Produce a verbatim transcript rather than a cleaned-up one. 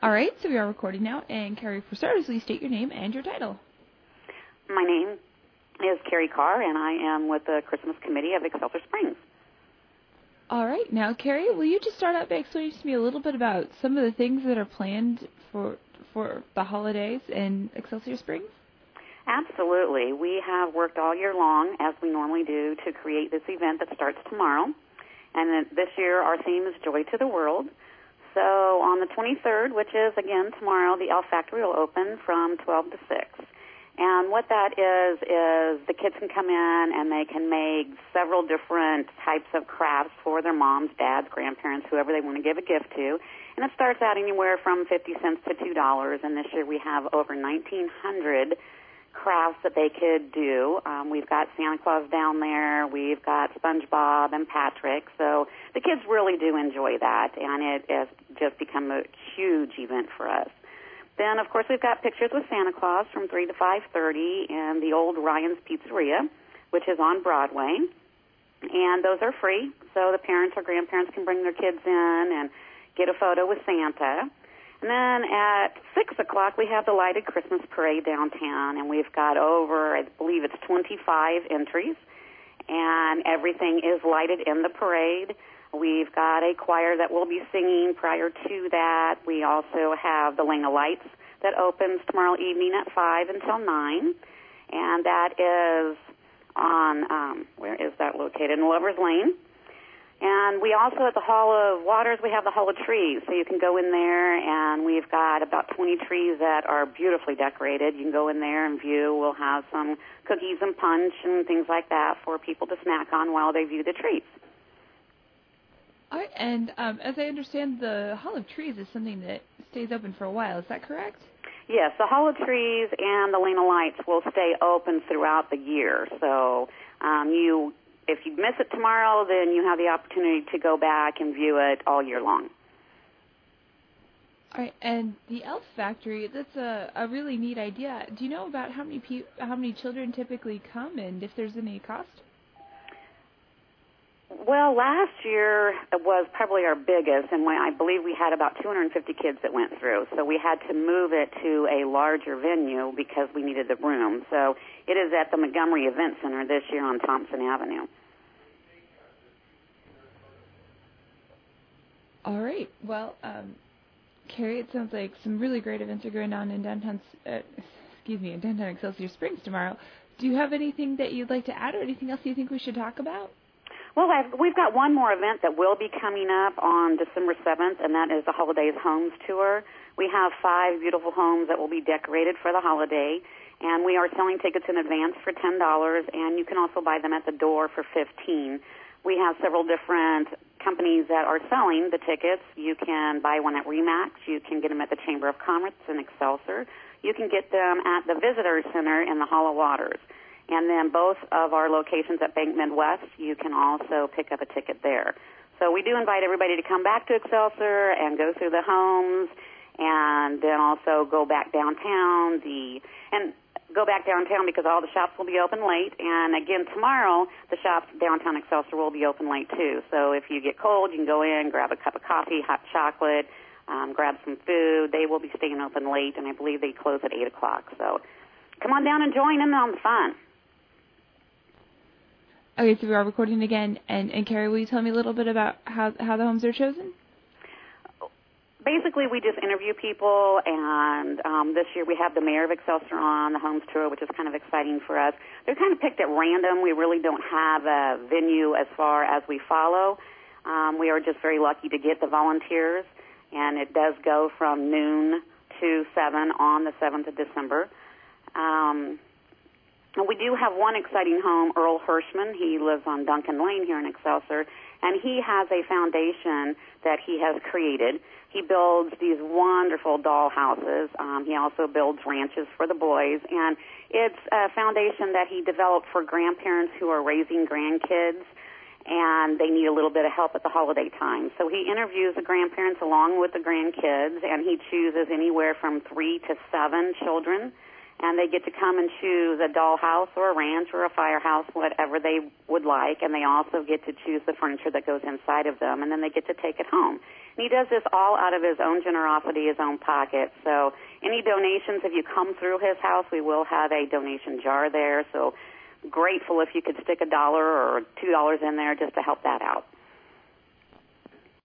All right, so we are recording now. And Carrie, for starters, please state your name and your title. My name is Carrie Carr, and I am with the Christmas Committee of Excelsior Springs. All right, now, Carrie, will you just start out by explaining to me a little bit about some of the things that are planned for for the holidays in Excelsior Springs? Absolutely. We have worked all year long, as we normally do, to create this event that starts tomorrow. And this year, our theme is Joy to the World. So on the twenty-third, which is, again, tomorrow, the Elf Factory will open from twelve to six. And what that is, is the kids can come in and they can make several different types of crafts for their moms, dads, grandparents, whoever they want to give a gift to. And it starts out anywhere from fifty cents to two dollars. And this year we have over nineteen hundred crafts that they could do. Um, we've got Santa Claus down there. We've got SpongeBob and Patrick. So the kids really do enjoy that. And it has just become a huge event for us. Then, of course, we've got Pictures with Santa Claus from three to five thirty in the old Ryan's Pizzeria, which is on Broadway. And those are free, so the parents or grandparents can bring their kids in and get a photo with Santa. And then at six o'clock, we have the Lighted Christmas Parade downtown, and we've got over, I believe it's twenty-five entries, and everything is lighted in the parade. We've got a choir that will be singing prior to that. We also have the Lane of Lights that opens tomorrow evening at five until nine, and that is on, um, where is that located? In Lover's Lane. And we also, at the Hall of Waters, we have the Hall of Trees, so you can go in there, and we've got about twenty trees that are beautifully decorated. You can go in there and view. We'll have some cookies and punch and things like that for people to snack on while they view the trees. All right, and um, as I understand, the Hall of Trees is something that stays open for a while. Is that correct? Yes, the Hall of Trees and the Lane of Lights will stay open throughout the year. So um, you, if you miss it tomorrow, then you have the opportunity to go back and view it all year long. All right, and the Elf Factory, that's a, a really neat idea. Do you know about how many pe- how many children typically come and if there's any cost? Well, last year was probably our biggest, and I believe we had about two hundred fifty kids that went through. So we had to move it to a larger venue because we needed the room. So it is at the Montgomery Event Center this year on Thompson Avenue. All right. Well, um, Carrie, it sounds like some really great events are going on in downtown, uh, excuse me, in downtown Excelsior Springs tomorrow. Do you have anything that you'd like to add or anything else you think we should talk about? Well, I've, we've got one more event that will be coming up on December seventh, and that is the Holidays Homes Tour. We have five beautiful homes that will be decorated for the holiday, and we are selling tickets in advance for ten dollars, and you can also buy them at the door for fifteen dollars. We have several different companies that are selling the tickets. You can buy one at RE/MAX. You can get them at the Chamber of Commerce in Excelsior. You can get them at the Visitor Center in the Hall of Waters. And then both of our locations at Bank Midwest, you can also pick up a ticket there. So we do invite everybody to come back to Excelsior and go through the homes and then also go back downtown. The and go back downtown because all the shops will be open late. And again, tomorrow, the shops downtown Excelsior will be open late too. So if you get cold, you can go in, grab a cup of coffee, hot chocolate, um, grab some food. They will be staying open late, and I believe they close at eight o'clock. So come on down and join in on the fun. Okay, so we are recording again. And, and Carrie, will you tell me a little bit about how, how the homes are chosen? Basically, we just interview people, and um, this year we have the mayor of Excelsior on the homes tour, which is kind of exciting for us. They're kind of picked at random. We really don't have a venue as far as we follow. Um, we are just very lucky to get the volunteers, and it does go from noon to seven on the seventh of December. Um, and we do have one exciting home, Earl Hirschman. He lives on Duncan Lane here in Excelsior, and he has a foundation that he has created. He builds these wonderful doll houses. Um, he also builds ranches for the boys, and it's a foundation that he developed for grandparents who are raising grandkids, and they need a little bit of help at the holiday time. So he interviews the grandparents along with the grandkids, and he chooses anywhere from three to seven children, and they get to come and choose a dollhouse or a ranch or a firehouse, whatever they would like, and they also get to choose the furniture that goes inside of them, and then they get to take it home. And he does this all out of his own generosity, his own pocket. So any donations, if you come through his house, we will have a donation jar there. So grateful if you could stick a dollar or two dollars in there just to help that out.